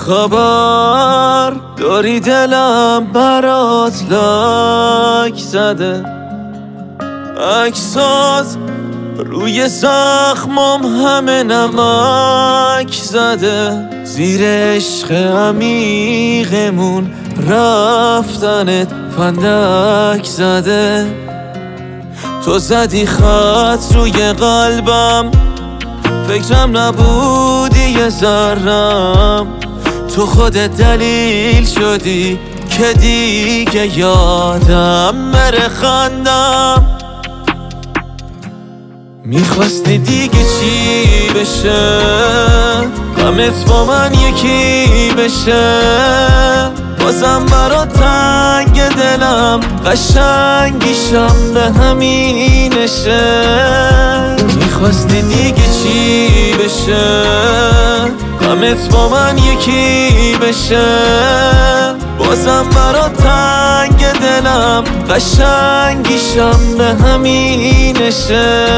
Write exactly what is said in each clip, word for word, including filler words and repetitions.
خبر داری دلم برات لک زده، عکسات روی زخمم همه نمک زده، زیر عشق عمیقمون رفتنت فندک زده. تو زدی خط روی قلبم، فکرم نبودی یه ذرم، تو خودت دلیل شدی که دیگه یادم مره خندم. میخواستی دیگه چی بشه، غمت با من یکی بشه، بازم برات تنگ دلم قشنگیشم به همینشه. میخواستی دیگه چی بشه، غمت با من یکی بشه، بازم برات تنگ دلم قشنگیشم به همینشه.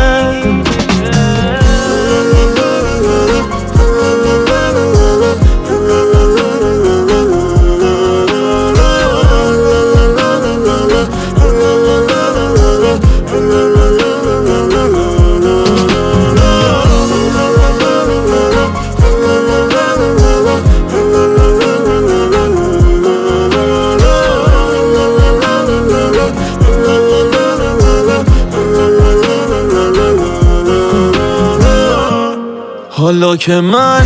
حالا که من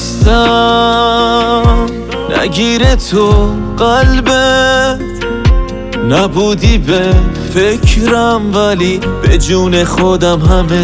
نیستم نگیره تو قلبت، نبودی به فکرم ولی به جون خودم همه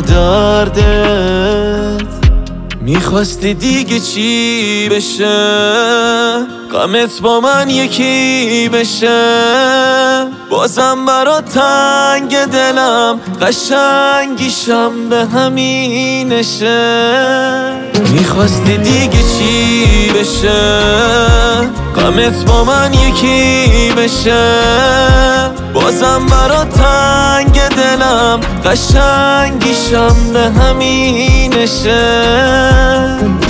دردت. میخواستی دیگه چی بشه، غمت با من یکی بشه، بازم برات تنگ دلم قشنگیشم به همینشه. میخواستی دیگه چی بشه، غمت با من یکی بشه، بازم برات تنگ دلم قشنگیشم به همینشه.